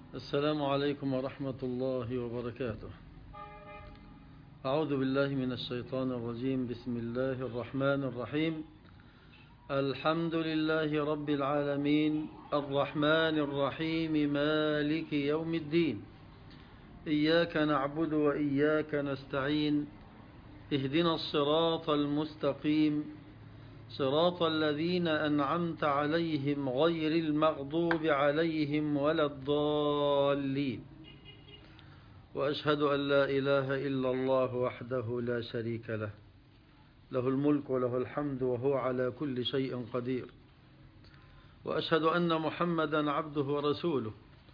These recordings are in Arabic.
السلام عليكم ورحمة الله وبركاته. أعوذ بالله من الشيطان الرجيم. بسم الله الرحمن الرحيم. الحمد لله رب العالمين، الرحمن الرحيم، مالك يوم الدين. إياك نعبد وإياك نستعين. اهدنا الصراط المستقيم، صراط الذين أنعمت عليهم غير المغضوب عليهم ولا الضالين. وأشهد أن لا إله إلا الله وحده لا شريك له، له الملك وله الحمد وهو على كل شيء قدير. وأشهد أن محمدا عبده ورسوله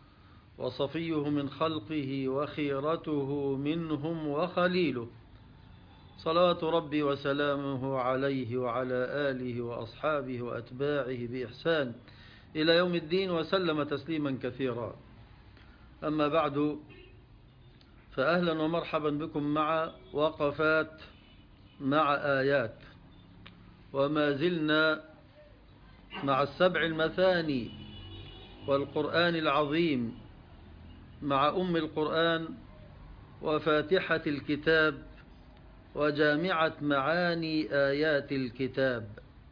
وصفيه من خلقه وخيرته منهم وخليله، صلوات ربي وسلامه عليه وعلى آله وأصحابه وأتباعه بإحسان إلى يوم الدين، وسلم تسليما كثيرا. أما بعد، فأهلا ومرحبا بكم مع وقفات مع آيات، وما زلنا مع السبع المثاني والقرآن العظيم، مع أم القرآن وفاتحة الكتاب وجامعة معاني آيات الكتاب،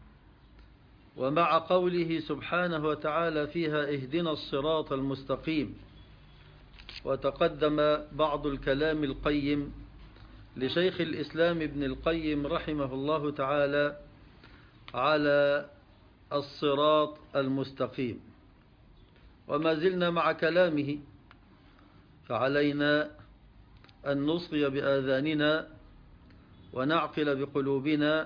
ومع قوله سبحانه وتعالى فيها اهدنا الصراط المستقيم. وتقدم بعض الكلام القيم لشيخ الإسلام ابن القيم رحمه الله تعالى على الصراط المستقيم، وما زلنا مع كلامه، فعلينا أن نصغي بآذاننا ونعقل بقلوبنا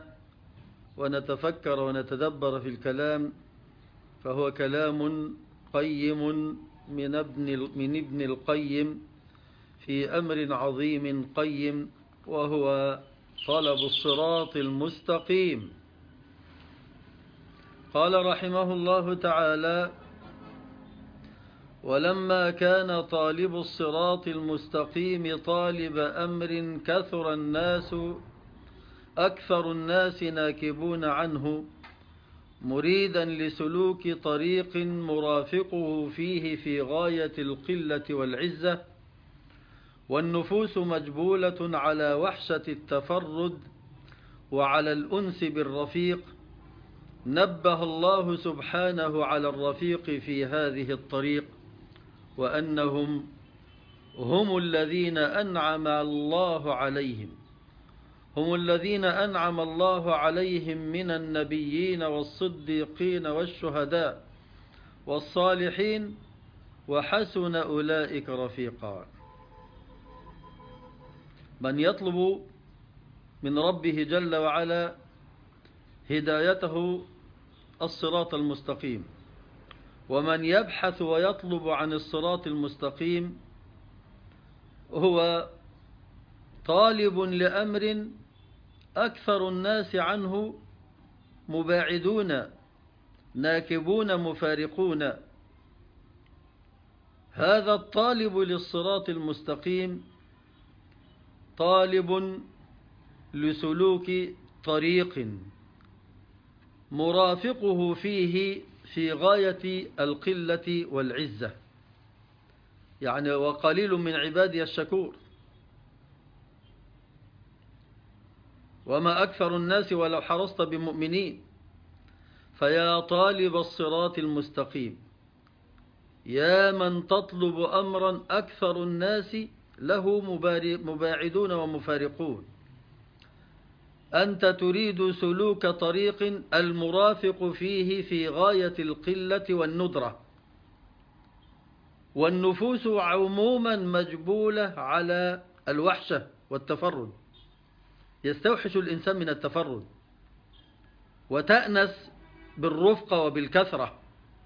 ونتفكر ونتدبر في الكلام، فهو كلام قيم من ابن القيم في أمر عظيم قيم، وهو طلب الصراط المستقيم. قال رحمه الله تعالى: ولما كان طالب الصراط المستقيم طالب أمر أكثر الناس ناكبون عنه، مريدا لسلوك طريق مرافقه فيه في غاية القلة والعزة، والنفوس مجبولة على وحشة التفرد وعلى الأنس بالرفيق، نبه الله سبحانه على الرفيق في هذه الطريق، وأنهم هم الذين أنعم الله عليهم من النبيين والصديقين والشهداء والصالحين، وحسن أولئك رفيقا. من يطلب من ربه جل وعلا هدايته الصراط المستقيم، ومن يبحث ويطلب عن الصراط المستقيم هو طالب لأمر أكثر الناس عنه مباعدون ناكبون مفارقون. هذا الطالب للصراط المستقيم طالب لسلوك طريق مرافقه فيه في غاية القلة والعزة، يعني وقليل من عبادي الشكور. وما أكثر الناس ولو حرصت بمؤمنين. فيا طالب الصراط المستقيم، يا من تطلب أمرا أكثر الناس له مباعدون ومفارقون، أنت تريد سلوك طريق المرافق فيه في غاية القلة والندرة، والنفوس عموما مجبولة على الوحشة والتفرد. يستوحش الإنسان من التفرد وتأنس بالرفقة وبالكثرة،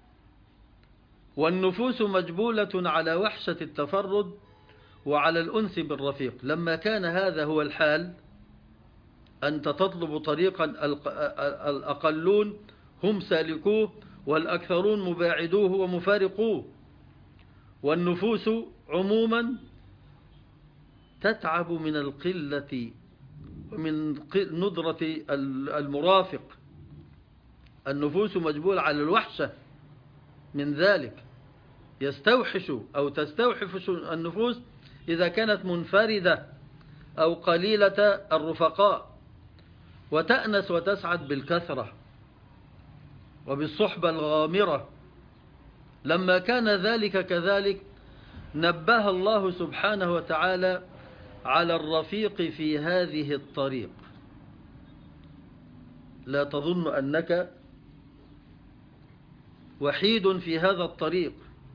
والنفوس مجبولة على وحشة التفرد وعلى الأنس بالرفيق. لما كان هذا هو الحال، أنت تطلب طريقا الأقلون هم سالكوه والأكثرون مباعدوه ومفارقوه، والنفوس عموما تتعب من القلة ومن ندرة المرافق. النفوس مجبولة على الوحشة من ذلك، يستوحش أو تستوحش النفوس إذا كانت منفردة أو قليلة الرفقاء، وتأنس وتسعد بالكثرة وبالصحبة الغامرة. لما كان ذلك كذلك نبه الله سبحانه وتعالى على الرفيق في هذه الطريق. لا تظن أنك وحيد في هذا الطريق،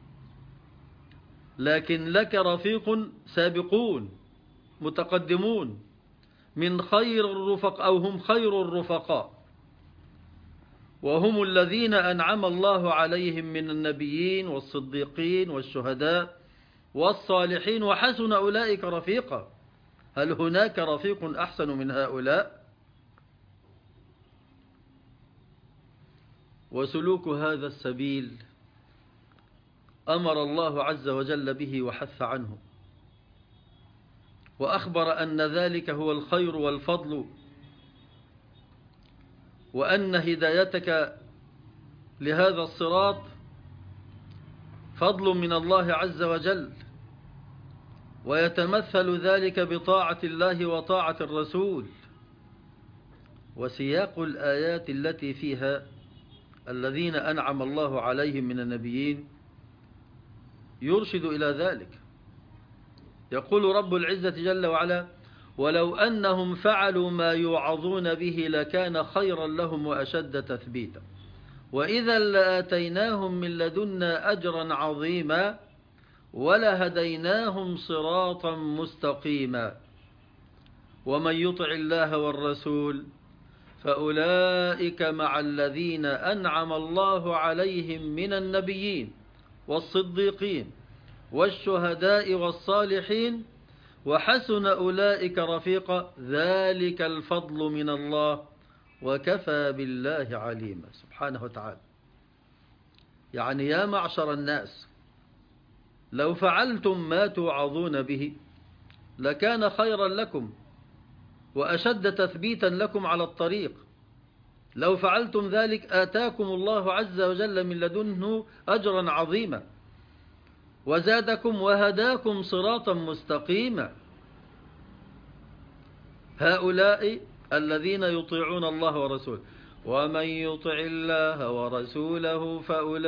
لكن لك رفيق سابقون متقدمون من خير الرفق، أو هم خير الرفقاء، وهم الذين أنعم الله عليهم من النبيين والصديقين والشهداء والصالحين، وحسن أولئك رفيقا. هل هناك رفيق أحسن من هؤلاء؟ وسلوك هذا السبيل أمر الله عز وجل به وحث عنه، وأخبر أن ذلك هو الخير والفضل، وأن هدايتك لهذا الصراط فضل من الله عز وجل، ويتمثل ذلك بطاعة الله وطاعة الرسول. وسياق الآيات التي فيها الذين أنعم الله عليهم من النبيين يرشد إلى ذلك. يقول رب العزة جل وعلا: ولو أنهم فعلوا ما يوعظون به لكان خيرا لهم وأشد تثبيتا وإذا لآتيناهم من لدنا أجرا عظيما ولهديناهم صراطا مستقيما ومن يطع الله والرسول فأولئك مع الذين أنعم الله عليهم من النبيين والصديقين والشهداء والصالحين وحسن أولئك رفيقا ذلك الفضل من الله وكفى بالله عليما. سبحانه وتعالى. يعني يا معشر الناس، لو فعلتم ما توعظون به لكان خيرا لكم وأشد تثبيتا لكم على الطريق. لو فعلتم ذلك آتاكم الله عز وجل من لدنه أجرا عظيما وزادكم وهداكم صراطا مستقيما. هؤلاء الذين يطيعون الله ورسوله، ومن يطع الله ورسوله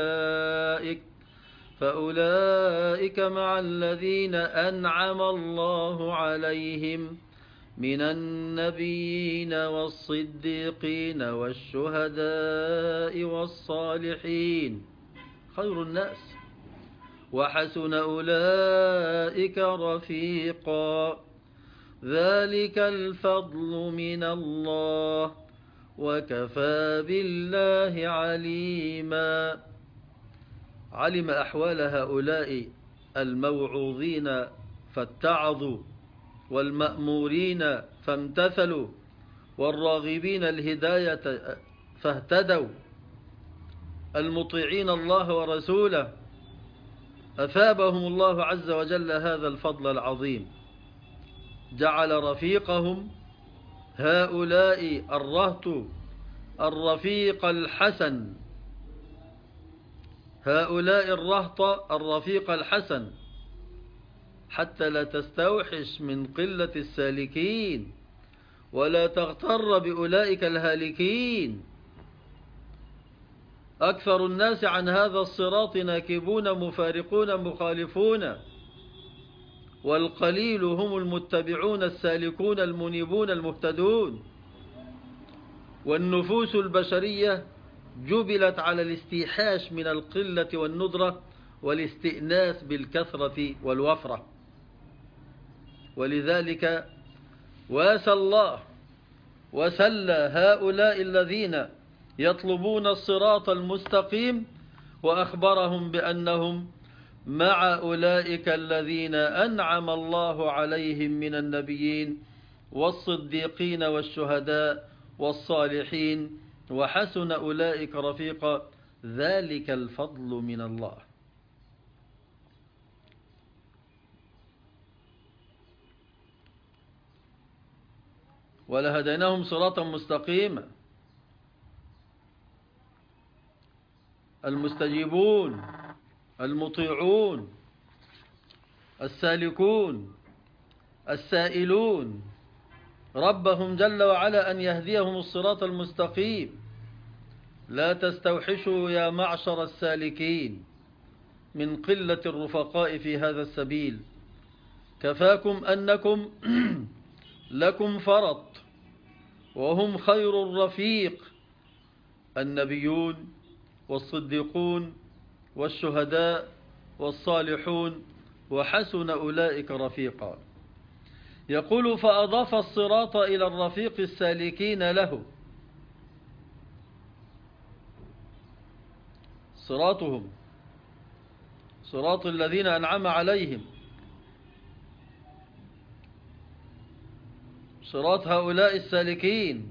فأولئك مع الذين أنعم الله عليهم من النبيين والصديقين والشهداء والصالحين خير الناس وحسن أولئك رفيقا ذلك الفضل من الله وكفى بالله عليما. علم أحوال هؤلاء الموعوظين فاتعظوا والمأمورين فامتثلوا والراغبين الهداية فاهتدوا المطيعين الله ورسوله، أثابهم الله عز وجل هذا الفضل العظيم. جعل رفيقهم هؤلاء الرهط الرفيق الحسن، هؤلاء الرهط الرفيق الحسن، حتى لا تستوحش من قلة السالكين ولا تغتر بأولئك الهالكين. أكثر الناس عن هذا الصراط ناكبون مفارقون مخالفون، والقليل هم المتبعون السالكون المنيبون المهتدون. والنفوس البشرية جبلت على الاستيحاش من القلة والندرة والاستئناس بالكثرة والوفرة، ولذلك واسى الله وسلى هؤلاء الذين يطلبون الصراط المستقيم وأخبرهم بأنهم مع أولئك الذين أنعم الله عليهم من النبيين والصديقين والشهداء والصالحين وحسن أولئك رفيقا ذلك الفضل من الله. ولهديناهم صراطا مستقيما. المستجيبون المطيعون السالكون السائلون ربهم جل وعلا أن يهديهم الصراط المستقيم. لا تستوحشوا يا معشر السالكين من قلة الرفقاء في هذا السبيل، كفاكم أنكم لكم فرط وهم خير الرفيق، النبيون والصديقون والشهداء والصالحون، وحسن أولئك رفيقا. يقول فأضاف الصراط إلى الرفيق السالكين له، صراطهم صراط الذين أنعم عليهم، صراط هؤلاء السالكين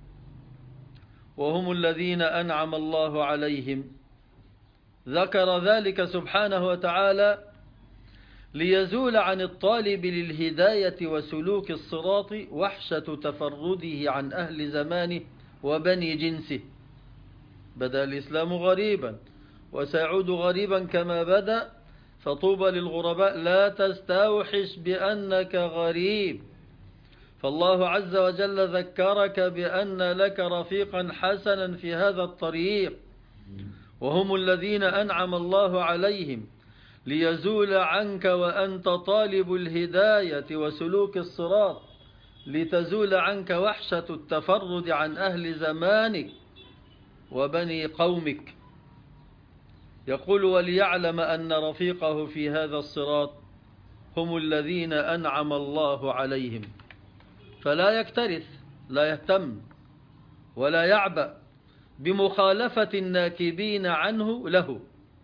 وهم الذين أنعم الله عليهم. ذكر ذلك سبحانه وتعالى ليزول عن الطالب للهداية وسلوك الصراط وحشة تفرده عن أهل زمانه وبني جنسه. بدأ الإسلام غريبا وسيعود غريبا كما بدأ، فطوبى للغرباء. لا تستوحش بأنك غريب، فالله عز وجل ذكرك بأن لك رفيقا حسنا في هذا الطريق، وهم الذين أنعم الله عليهم، ليزول عنك وأنت طالب الهداية وسلوك الصراط، لتزول عنك وحشة التفرد عن أهل زمانك وبني قومك. يقول وليعلم أن رفيقه في هذا الصراط هم الذين أنعم الله عليهم، فلا يكترث، لا يهتم ولا يعبأ بمخالفة الناكبين عنه له.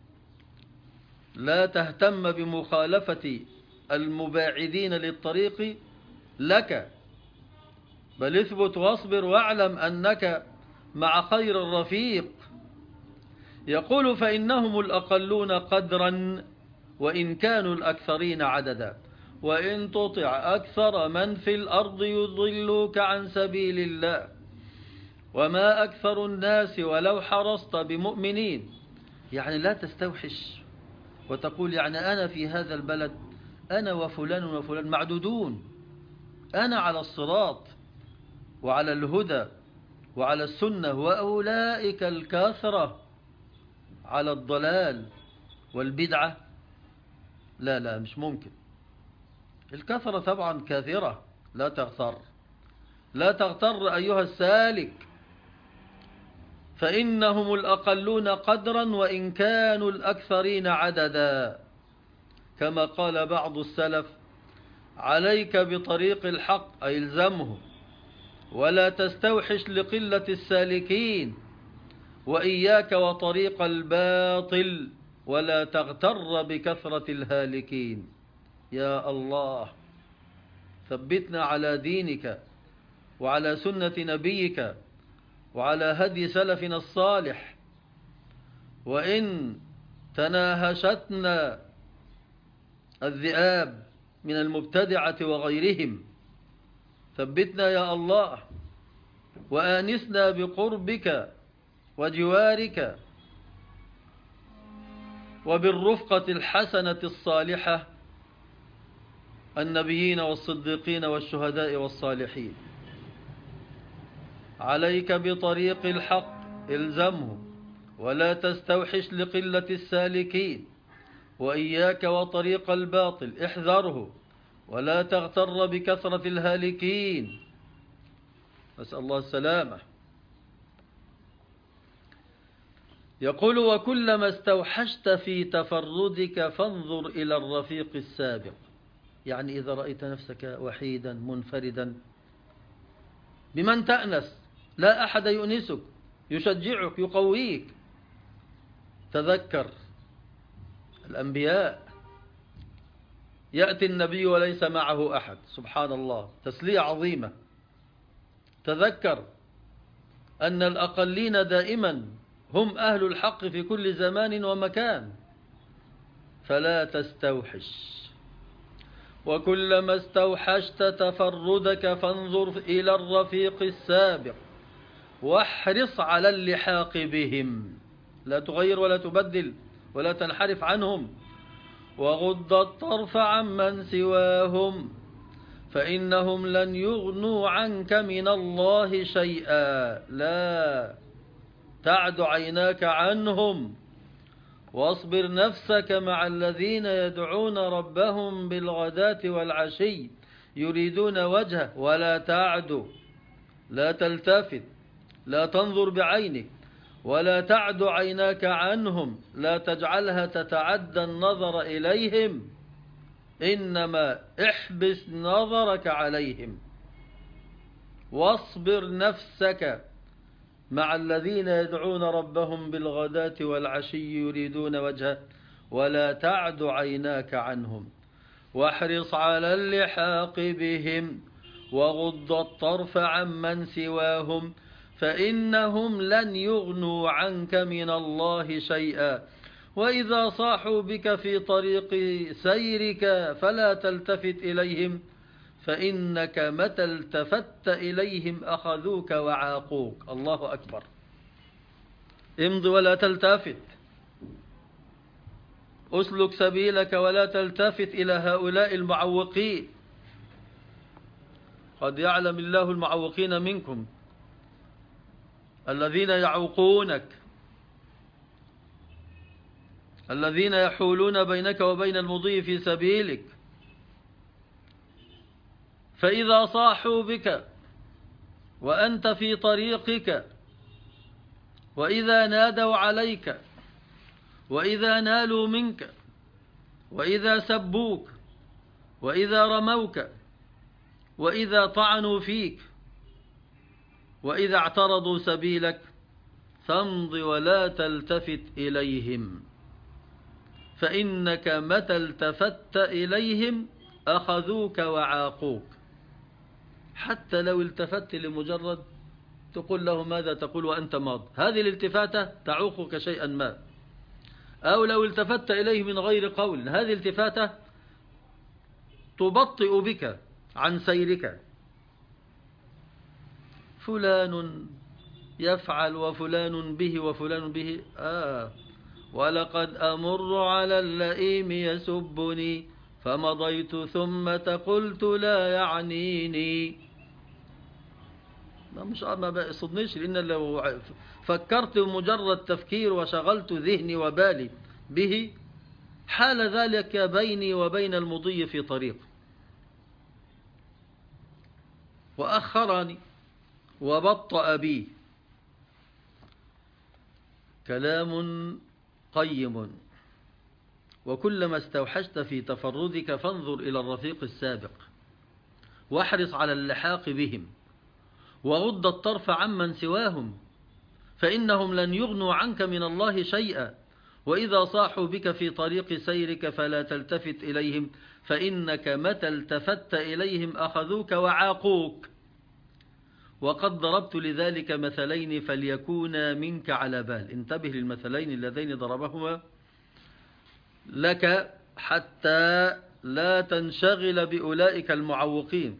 لا تهتم بمخالفة المباعدين للطريق لك، بل اثبت واصبر واعلم أنك مع خير الرفيق. يقول فإنهم الأقلون قدرا وإن كانوا الأكثرين عددا، وإن تطع أكثر من في الأرض يضلوك عن سبيل الله وما أكثر الناس ولو حرصت بمؤمنين. يعني لا تستوحش وتقول يعني أنا في هذا البلد أنا وفلان وفلان معدودون، أنا على الصراط وعلى الهدى وعلى السنة، وأولئك الكاثرة على الضلال والبدعة. لا لا، مش ممكن. الكثرة طبعا كاثرة، لا تغتر، لا تغتر أيها السالك، فإنهم الأقلون قدرا وإن كانوا الأكثرين عددا. كما قال بعض السلف عليك بطريق الحق أي الزمه، ولا تستوحش لقلة السالكين، وإياك وطريق الباطل ولا تغتر بكثرة الهالكين. يا الله، ثبتنا على دينك وعلى سنة نبيك وعلى هدي سلفنا الصالح. وإن تناهشتنا الذئاب من المبتدعة وغيرهم ثبتنا يا الله، وآنسنا بقربك وجوارك وبالرفقة الحسنة الصالحة، النبيين والصديقين والشهداء والصالحين. عليك بطريق الحق الزمه، ولا تستوحش لقلة السالكين، وإياك وطريق الباطل احذره، ولا تغتر بكثرة الهالكين. نسأل الله السلامة. يقول وكلما استوحشت في تفردك فانظر إلى الرفيق السابق. يعني إذا رأيت نفسك وحيدا منفردا بمن تأنس، لا أحد يؤنسك يشجعك يقويك، تذكر الأنبياء. يأتي النبي وليس معه أحد، سبحان الله، تسلية عظيمة. تذكر أن الأقلين دائما هم أهل الحق في كل زمان ومكان، فلا تستوحش. وكلما استوحشت تفردك فانظر إلى الرفيق السابق واحرص على اللحاق بهم. لا تغير ولا تبدل ولا تنحرف عنهم. وغض الطرف عمن سواهم فإنهم لن يغنوا عنك من الله شيئا. لا تعد عيناك عنهم، واصبر نفسك مع الذين يدعون ربهم بالغداة والعشي يريدون وجهه ولا تعد، لا تلتفت، لا تنظر بعينك، ولا تعد عيناك عنهم، لا تجعلها تتعدى النظر إليهم، إنما احبس نظرك عليهم. واصبر نفسك مع الذين يدعون ربهم بالغداة والعشي يريدون وجهه ولا تعد عيناك عنهم. واحرص على اللحاق بهم وغض الطرف عمن سواهم فإنهم لن يغنوا عنك من الله شيئا. وإذا صاحوا بك في طريق سيرك فلا تلتفت إليهم فإنك متى التفت إليهم أخذوك وعاقوك. الله أكبر. امض ولا تلتفت، أسلك سبيلك ولا تلتفت إلى هؤلاء المعوقين. قد يعلم الله المعوقين منكم الذين يعوقونك، الذين يحولون بينك وبين المضي في سبيلك. فإذا صاحوا بك وأنت في طريقك، وإذا نادوا عليك، وإذا نالوا منك، وإذا سبوك، وإذا رموك، وإذا طعنوا فيك، وإذا اعترضوا سبيلك فامض ولا تلتفت إليهم فإنك متى التفت إليهم أخذوك وعاقوك. حتى لو التفت لمجرد تقول له ماذا تقول وأنت ماض، هذه الالتفاتة تعوقك شيئا ما. أو لو التفت إليه من غير قول، هذه الالتفاتة تبطئ بك عن سيرك. فلان يفعل وفلان به وفلان به. ولقد أمر على اللئيم يسبني فمضيت ثم قلت لا يعنيني. ما بيقصدنيش، لأن لو فكرت مجرد تفكير وشغلت ذهني وبالي به حال ذلك بيني وبين المضي في طريق وأخرني وبطأ بي. كلام قيم. وكلما استوحشت في تفردك فانظر إلى الرفيق السابق واحرص على اللحاق بهم وغض الطرف عمن سواهم فإنهم لن يغنوا عنك من الله شيئا. وإذا صاحوا بك في طريق سيرك فلا تلتفت إليهم فإنك متى التفت إليهم أخذوك وعاقوك. وقد ضربت لذلك مثلين فليكونا منك على بال. انتبه للمثلين اللذين ضربهما لك حتى لا تنشغل بأولئك المعوقين.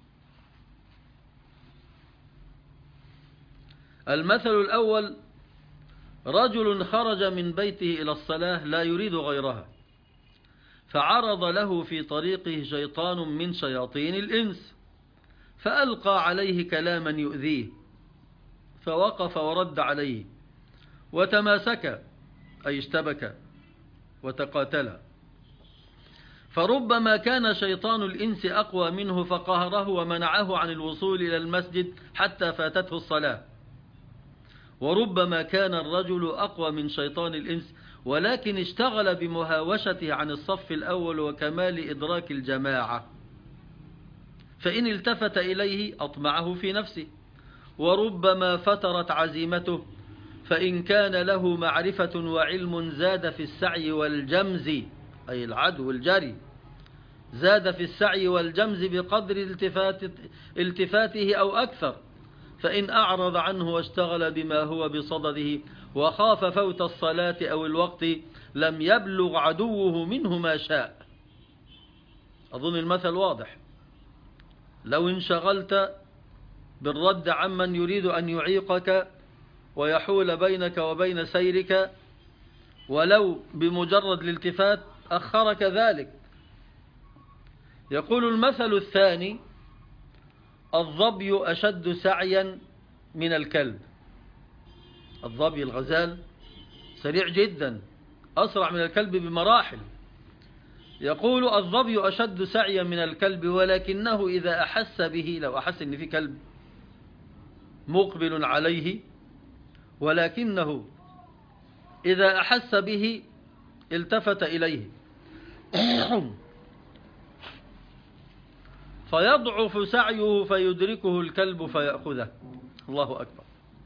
المثل الأول: رجل خرج من بيته إلى الصلاة لا يريد غيرها، فعرض له في طريقه شيطان من شياطين الإنس فألقى عليه كلاما يؤذيه، فوقف ورد عليه وتماسك أي اشتبك وتقاتلا، فربما كان شيطان الإنس أقوى منه فقهره ومنعه عن الوصول إلى المسجد حتى فاتته الصلاة، وربما كان الرجل أقوى من شيطان الإنس ولكن اشتغل بمهاوشته عن الصف الأول وكمال إدراك الجماعة، فإن التفت إليه أطمعه في نفسه، وربما فترت عزيمته، فإن كان له معرفة وعلم زاد في السعي والجمز أي العدو والجري، زاد في السعي والجمز بقدر التفاته أو أكثر، فإن أعرض عنه واشتغل بما هو بصدده وخاف فوت الصلاة أو الوقت لم يبلغ عدوه منه ما شاء. أظن المثل واضح. لو انشغلت بالرد عمن يريد أن يعيقك ويحول بينك وبين سيرك ولو بمجرد الالتفات أخرك ذلك. يقول المثل الثاني: الظبي أشد سعيا من الكلب. الظبي الغزال سريع جدا، أسرع من الكلب بمراحل. يقول: الظبي أشد سعيا من الكلب، ولكنه إذا أحس به، لو أحس أن في كلب مقبل عليه، ولكنه إذا أحس به التفت إليه فيضعف سعيه فيدركه الكلب فيأخذه. الله أكبر.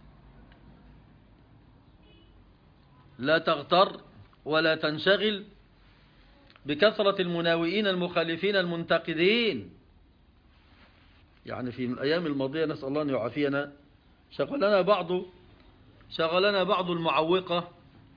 لا تغتر ولا تنشغل بكثرة المناوئين المخالفين المنتقدين. يعني في الأيام الماضية نسأل الله أن يعافينا شغلنا بعض المعوقة،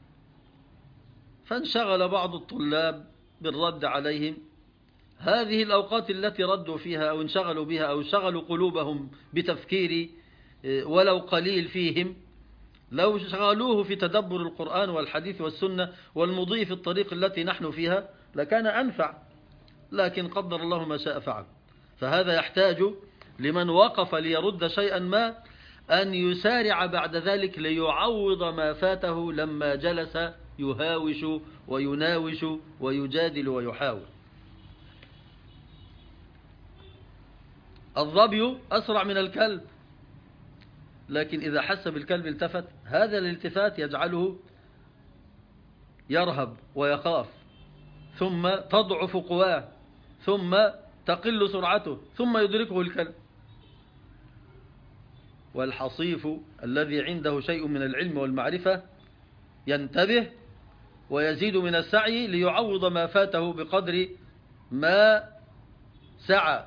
فانشغل بعض الطلاب بالرد عليهم. هذه الأوقات التي ردوا فيها أو انشغلوا بها أو شغلوا قلوبهم بتفكير ولو قليل فيهم، لو شغلوه في تدبر القرآن والحديث والسنة والمضي في الطريق التي نحن فيها لكان أنفع، لكن قدر الله ما شاء فعل. فهذا يحتاج لمن وقف ليرد شيئا ما أن يسارع بعد ذلك ليعوض ما فاته لما جلس يهاوش ويناوش ويجادل ويحاول. الظبي أسرع من الكلب، لكن إذا حس بالكلب التفت. هذا الالتفات يجعله يرهب ويخاف، ثم تضعف قواه، ثم تقل سرعته، ثم يدركه الكلب. والحصيف الذي عنده شيء من العلم والمعرفة ينتبه ويزيد من السعي ليعوض ما فاته بقدر ما سعى.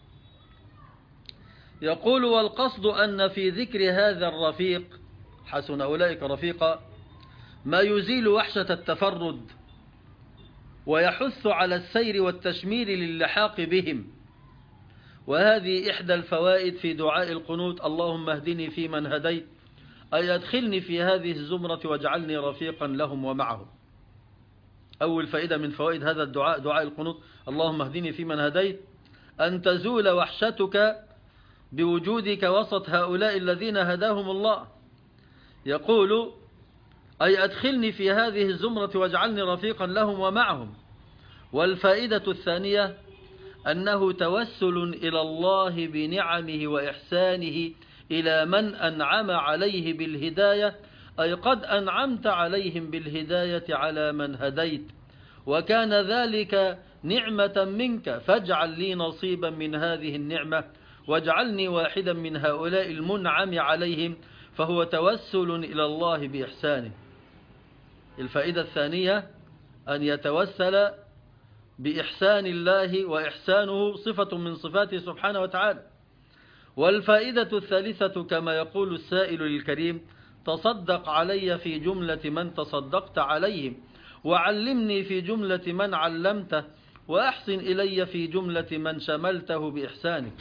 يقول: والقصد أن في ذكر هذا الرفيق، حسن أولئك رفيقا، ما يزيل وحشة التفرد ويحث على السير والتشمير للحاق بهم. وهذه إحدى الفوائد في دعاء القنوت: اللهم اهدني فيمن هديت، أي أدخلني في هذه الزمرة واجعلني رفيقا لهم ومعهم. أول فائدة من فوائد هذا الدعاء، دعاء القنوت اللهم اهدني فيمن هديت، أن تزول وحشتك بوجودك وسط هؤلاء الذين هداهم الله. يقول: أي أدخلني في هذه الزمرة واجعلني رفيقا لهم ومعهم. والفائدة الثانية أنه توسل إلى الله بنعمه وإحسانه إلى من أنعم عليه بالهداية، أي قد أنعمت عليهم بالهداية على من هديت، وكان ذلك نعمة منك، فاجعل لي نصيبا من هذه النعمة واجعلني واحدا من هؤلاء المنعم عليهم، فهو توسل إلى الله بإحسانه. الفائدة الثانية أن يتوسل بإحسان الله، وإحسانه صفة من صفاته سبحانه وتعالى. والفائدة الثالثة كما يقول السائل الكريم: تصدق علي في جملة من تصدقت عليهم، وعلمني في جملة من علمته، وأحسن إلي في جملة من شملته بإحسانك.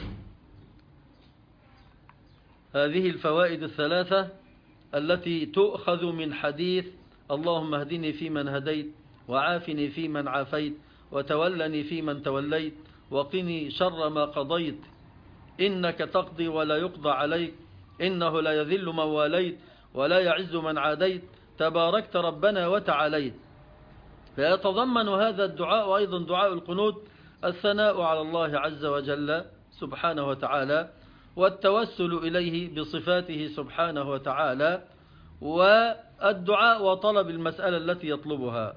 هذه الفوائد الثلاثة التي تؤخذ من حديث اللهم اهدني فيمن هديت، وعافني فيمن عافيت، وتولني فيمن توليت، وقني شر ما قضيت، إنك تقضي ولا يقضى عليك، إنه لا يذل من واليت ولا يعز من عاديت، تباركت ربنا وتعاليت. فيتضمن هذا الدعاء أيضا دعاء القنوت الثناء على الله عز وجل سبحانه وتعالى، والتوسل إليه بصفاته سبحانه وتعالى، والدعاء وطلب المسألة التي يطلبها.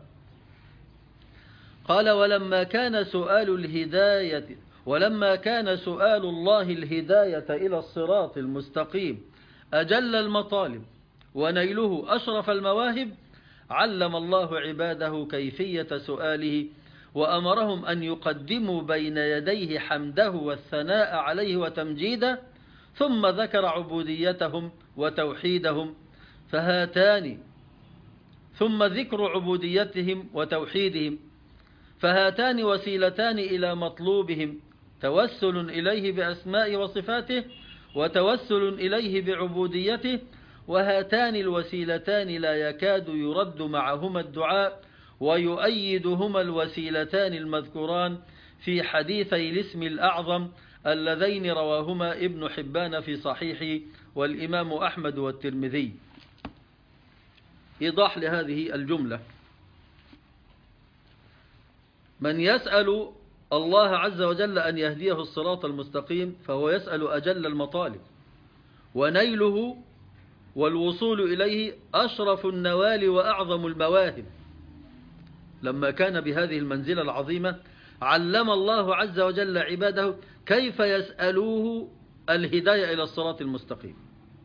قال: ولما كان سؤال الله الهداية إلى الصراط المستقيم أجل المطالب ونيله أشرف المواهب، علم الله عباده كيفية سؤاله، وأمرهم أن يقدموا بين يديه حمده والثناء عليه وتمجيده، ثم ذكر عبوديتهم وتوحيدهم ثم ذكر عبوديتهم وتوحيدهم فهاتان وسيلتان إلى مطلوبهم: توسل إليه بأسماء وصفاته، وتوسل إليه بعبوديته، وهاتان الوسيلتان لا يكاد يرد معهما الدعاء، ويؤيدهما الوسيلتان المذكوران في حديثي الاسم الأعظم اللذين رواهما ابن حبان في صحيحه والإمام أحمد والترمذي. إيضاح لهذه الجملة: من يسأل الله عز وجل أن يهديه الصراط المستقيم فهو يسأل أجل المطالب، ونيله والوصول إليه أشرف النوال وأعظم المواهب. لما كان بهذه المنزلة العظيمة علم الله عز وجل عباده كيف يسألوه الهداية إلى الصراط المستقيم.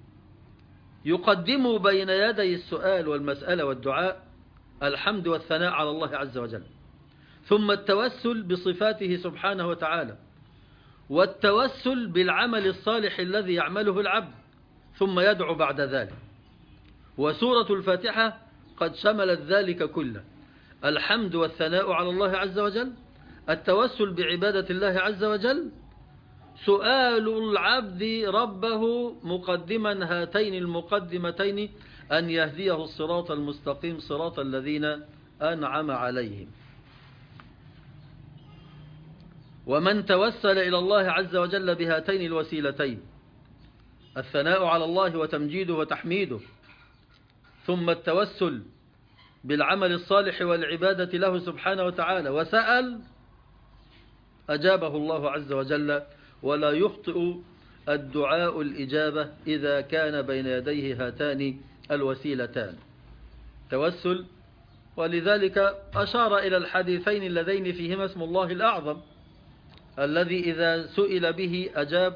يقدم بين يدي السؤال والمسألة والدعاء الحمد والثناء على الله عز وجل، ثم التوسل بصفاته سبحانه وتعالى، والتوسل بالعمل الصالح الذي يعمله العبد، ثم يدعو بعد ذلك. وسورة الفاتحة قد شملت ذلك كله: الحمد والثناء على الله عز وجل، التوسل بعبادة الله عز وجل، سؤال العبد ربه مقدما هاتين المقدمتين أن يهديه الصراط المستقيم صراط الذين أنعم عليهم. ومن توسل إلى الله عز وجل بهاتين الوسيلتين، الثناء على الله وتمجيده وتحميده، ثم التوسل بالعمل الصالح والعبادة له سبحانه وتعالى، وسأل، أجابه الله عز وجل، ولا يخطئ الدعاء الإجابة إذا كان بين يديه هاتان الوسيلتان توسل. ولذلك أشار إلى الحديثين اللذين فيهما اسم الله الأعظم الذي إذا سئل به أجاب،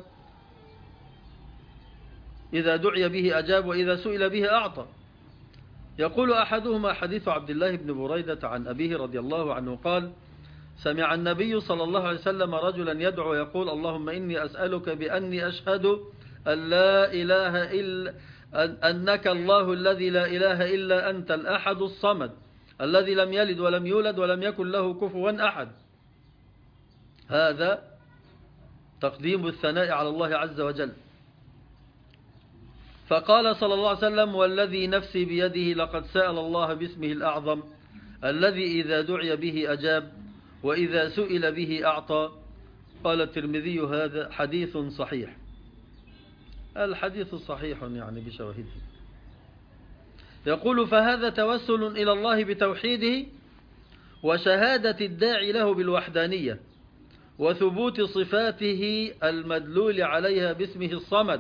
إذا دعي به أجاب، وإذا سئل به أعطى. يقول أحدهما حديث عبد الله بن بريدة عن أبيه رضي الله عنه قال: سمع النبي صلى الله عليه وسلم رجلا يدعو يقول: اللهم إني أسألك بأني أشهد أن لا إله إلا أنك الله الذي لا إله إلا أنت الأحد الصمد الذي لم يلد ولم يولد ولم يكن له كفوا أحد. هذا تقديم الثناء على الله عز وجل. فقال صلى الله عليه وسلم: والذي نفسي بيده لقد سأل الله باسمه الأعظم الذي إذا دعي به أجاب وإذا سئل به أعطى. قال الترمذي: هذا حديث صحيح. الحديث صحيح يعني بشواهده. يقول: فهذا توسل إلى الله بتوحيده وشهادة الداعي له بالوحدانية وثبوت صفاته المدلول عليها باسمه الصمد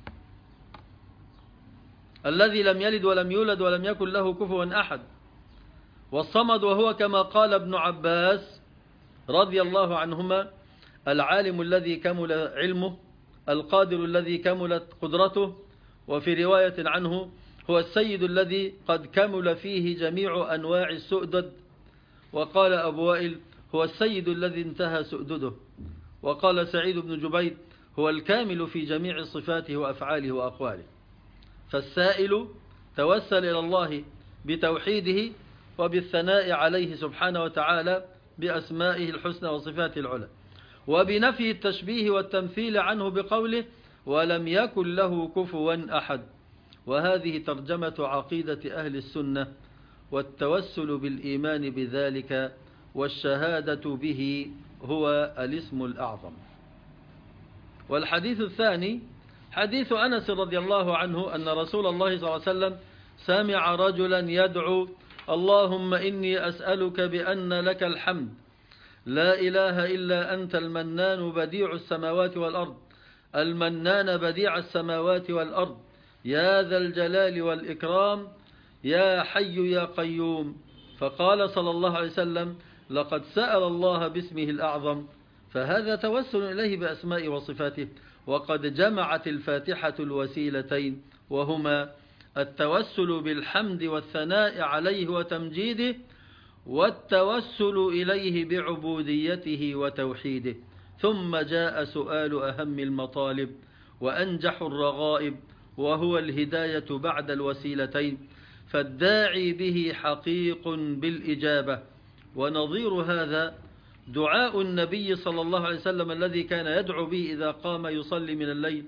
الذي لم يلد ولم يولد ولم يكن له كفوا أحد. والصمد وهو كما قال ابن عباس رضي الله عنهما: العالم الذي كمل علمه، القادر الذي كملت قدرته، وفي رواية عنه: هو السيد الذي قد كمل فيه جميع أنواع السؤدد. وقال أبو وائل: هو السيد الذي انتهى سؤدده. وقال سعيد بن جبير: هو الكامل في جميع صفاته وأفعاله وأقواله. فالسائل توسل إلى الله بتوحيده وبالثناء عليه سبحانه وتعالى بأسمائه الحسنى وصفاته العلى، وبنفي التشبيه والتمثيل عنه بقوله: ولم يكن له كفوا أحد. وهذه ترجمة عقيدة أهل السنة، والتوسل بالإيمان بذلك والشهادة به هو الاسم الأعظم. والحديث الثاني حديث أنس رضي الله عنه أن رسول الله صلى الله عليه وسلم سمع رجلا يدعو: اللهم إني أسألك بأن لك الحمد لا إله إلا أنت المنان بديع السماوات والأرض، المنان بديع السماوات والأرض، يا ذا الجلال والإكرام، يا حي يا قيوم. فقال صلى الله عليه وسلم: لقد سأل الله باسمه الأعظم. فهذا توسل إليه بأسماء وصفاته. وقد جمعت الفاتحة الوسيلتين، وهما التوسل بالحمد والثناء عليه وتمجيده، والتوسل إليه بعبوديته وتوحيده. ثم جاء سؤال أهم المطالب وأنجح الرغائب، وهو الهداية بعد الوسيلتين، فالداعي به حقيق بالإجابة. ونظير هذا دعاء النبي صلى الله عليه وسلم الذي كان يدعو به إذا قام يصلي من الليل: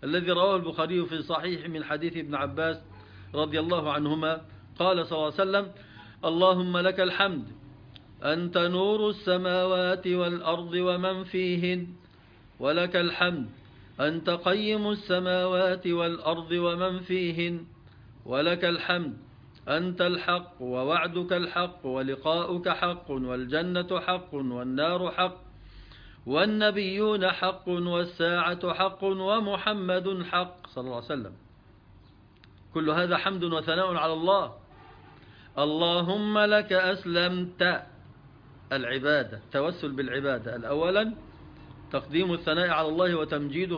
الذي رواه البخاري في صحيح من حديث ابن عباس رضي الله عنهما قال صلى الله عليه وسلم: اللهم لك الحمد أنت نور السماوات والأرض ومن فيهن، ولك الحمد أنت قيم السماوات والأرض ومن فيهن، ولك الحمد أنت الحق ووعدك الحق ولقاؤك حق والجنة حق والنار حق والنبيون حق والساعة حق ومحمد حق صلى الله عليه وسلم. كل هذا حمد وثناء على الله. اللهم لك أسلمت، العبادة، توسل بالعبادة. الأولا تقديم الثناء على الله وتمجيده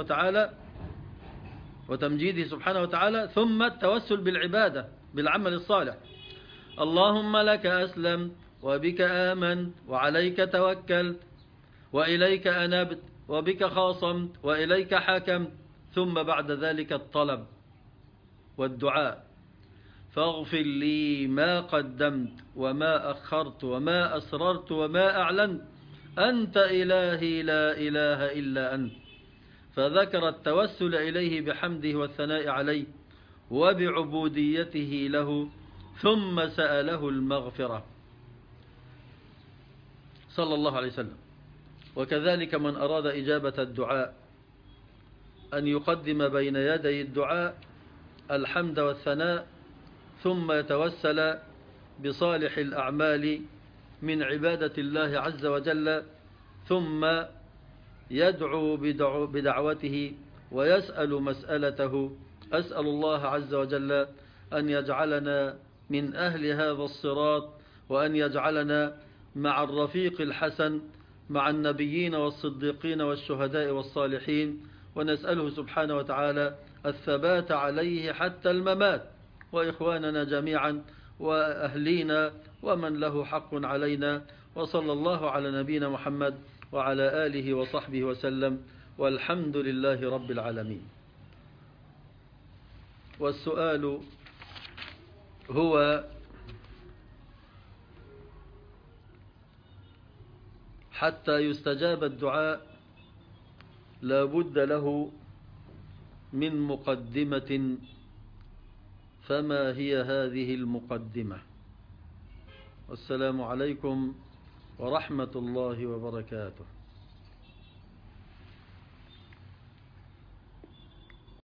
سبحانه وتعالى، ثم التوسل بالعبادة بالعمل الصالح. اللهم لك أسلمت وبك آمنت وعليك توكلت وإليك أنبت وبك خاصمت وإليك حكمت. ثم بعد ذلك الطلب والدعاء: فاغفر لي ما قدمت وما أخرت وما أسررت وما أعلنت، أنت إلهي لا إله إلا أنت. فذكر التوسل إليه بحمده والثناء عليه وبعبوديته له، ثم سأله المغفرة صلى الله عليه وسلم. وكذلك من أراد إجابة الدعاء أن يقدم بين يدي الدعاء الحمد والثناء، ثم يتوسل بصالح الأعمال من عبادة الله عز وجل، ثم يدعو بدعوته ويسأل مسألته. أسأل الله عز وجل أن يجعلنا من أهل هذا الصراط، وأن يجعلنا مع الرفيق الحسن مع النبيين والصديقين والشهداء والصالحين، ونسأله سبحانه وتعالى الثبات عليه حتى الممات. وإخواننا جميعا وأهلينا ومن له حق علينا، وصلى الله على نبينا محمد وعلى آله وصحبه وسلم، والحمد لله رب العالمين. والسؤال هو: حتى يستجاب الدعاء لا بد له من مقدمة، فما هي هذه المقدمة؟ والسلام عليكم ورحمة الله وبركاته.